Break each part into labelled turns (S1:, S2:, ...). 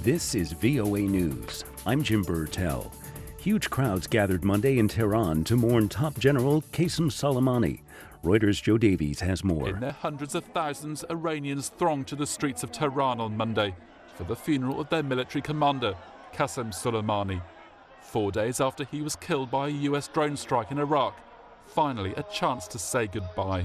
S1: This is VOA News. I'm Jim Burtell. Huge crowds gathered Monday in Tehran to mourn top general Qasem Soleimani. Reuters' Joe Davies has more.
S2: In their hundreds of thousands, Iranians thronged to the streets of Tehran on Monday for the funeral of their military commander, Qasem Soleimani. 4 days after he was killed by a US drone strike in Iraq. Finally, a chance to say goodbye.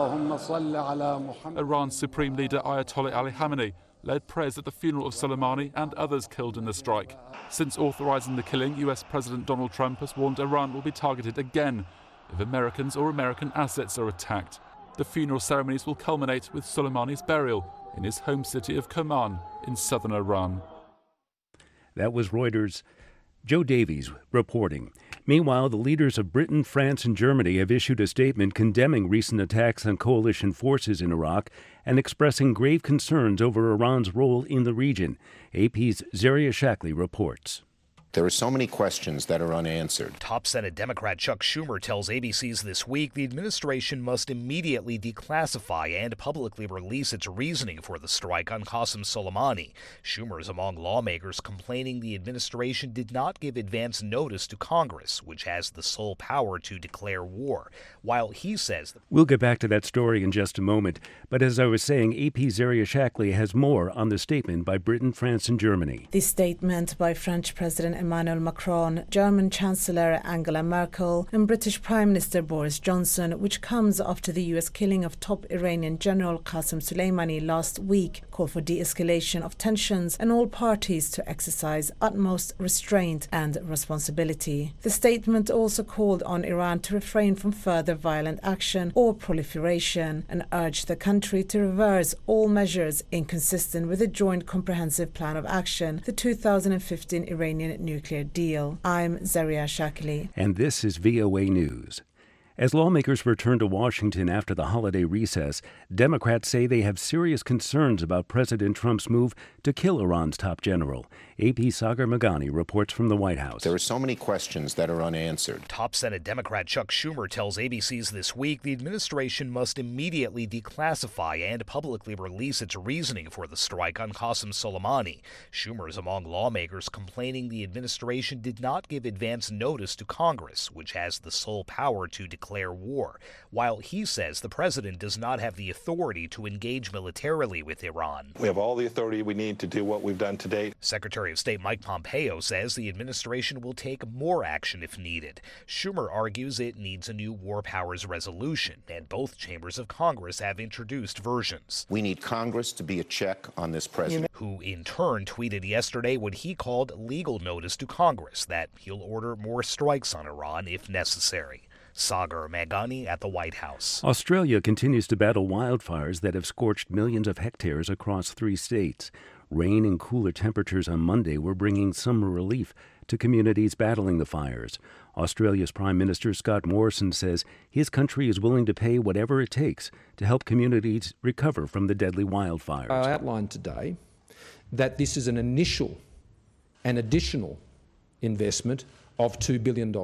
S2: Iran's supreme leader Ayatollah Ali Khamenei led prayers at the funeral of Soleimani and others killed in the strike. Since authorizing the killing, US President Donald Trump has warned Iran will be targeted again if Americans or American assets are attacked. The funeral ceremonies will culminate with Soleimani's burial in his home city of Kerman in southern Iran.
S1: That was Reuters' Joe Davies reporting. Meanwhile, the leaders of Britain, France, and Germany have issued a statement condemning recent attacks on coalition forces in Iraq and expressing grave concerns over Iran's role in the region. AP's Zaria Shackley reports.
S3: There are so many questions that are unanswered.
S4: Top Senate Democrat Chuck Schumer tells ABC's This Week the administration must immediately declassify and publicly release its reasoning for the strike on Qasem Soleimani. Schumer is among lawmakers complaining the administration did not give advance notice to Congress, which has the sole power to declare war. While he says...
S1: We'll get back to that story in just a moment. But as I was saying, AP Zaria Shackley has more on the statement by Britain, France, and Germany.
S5: The statement by French President Emmanuel Macron, German Chancellor Angela Merkel, and British Prime Minister Boris Johnson, which comes after the US killing of top Iranian General Qasem Soleimani last week, call for de-escalation of tensions and all parties to exercise utmost restraint and responsibility. The statement also called on Iran to refrain from further violent action or proliferation and urged the country to reverse all measures inconsistent with the Joint Comprehensive Plan of Action, the 2015 Iranian nuclear deal. I'm Zaria Shackley.
S1: And this is VOA News. As lawmakers return to Washington after the holiday recess, Democrats say they have serious concerns about President Trump's move to kill Iran's top general. AP Sagar Meghani reports from the White House.
S3: There are so many questions that are unanswered.
S4: Top Senate Democrat Chuck Schumer tells ABC's This Week the administration must immediately declassify and publicly release its reasoning for the strike on Qasem Soleimani. Schumer is among lawmakers complaining the administration did not give advance notice to Congress, which has the sole power to declare war, while he says the president does not have the authority to engage militarily with Iran.
S6: We have all the authority we need to do what we've done to date.
S4: Secretary of State Mike Pompeo says the administration will take more action if needed. Schumer argues it needs a new war powers resolution, and both chambers of Congress have introduced versions.
S3: We need Congress to be a check on this president,
S4: who in turn tweeted yesterday what he called legal notice to Congress that he'll order more strikes on Iran if necessary. Sagar Meghani at the White House.
S1: Australia continues to battle wildfires that have scorched millions of hectares across 3 states. Rain and cooler temperatures on Monday were bringing some relief to communities battling the fires. Australia's Prime Minister Scott Morrison says his country is willing to pay whatever it takes to help communities recover from the deadly wildfires.
S7: I outlined today that this is an initial and additional investment of $2 billion.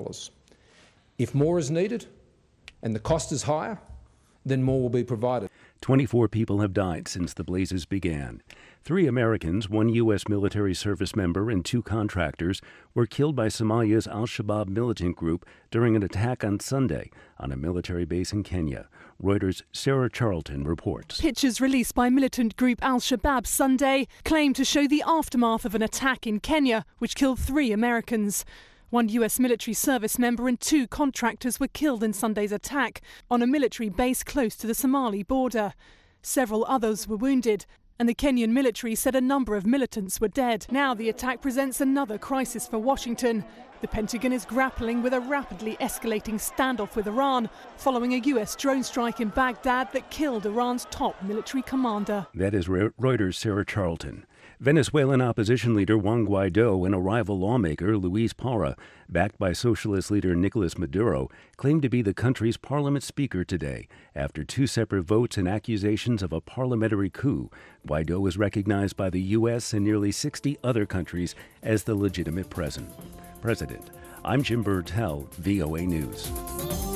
S7: If more is needed and the cost is higher, then more will be provided.
S1: 24 people have died since the blazes began. 3 Americans, 1 U.S. military service member, and 2 contractors were killed by Somalia's al-Shabaab militant group during an attack on Sunday on a military base in Kenya. Reuters' Sarah Charlton reports.
S8: Pictures released by militant group al-Shabaab Sunday claim to show the aftermath of an attack in Kenya, which killed 3 Americans. 1 U.S. military service member and 2 contractors were killed in Sunday's attack on a military base close to the Somali border. Several others were wounded, and the Kenyan military said a number of militants were dead. Now the attack presents another crisis for Washington. The Pentagon is grappling with a rapidly escalating standoff with Iran following a U.S. drone strike in Baghdad that killed Iran's top military commander.
S1: That is Reuters' Sarah Charlton. Venezuelan opposition leader Juan Guaido and a rival lawmaker, Luis Parra, backed by socialist leader Nicolas Maduro, claimed to be the country's parliament speaker today. After 2 separate votes and accusations of a parliamentary coup, Guaido is recognized by the U.S. and nearly 60 other countries as the legitimate president. I'm Jim Burtell, VOA News.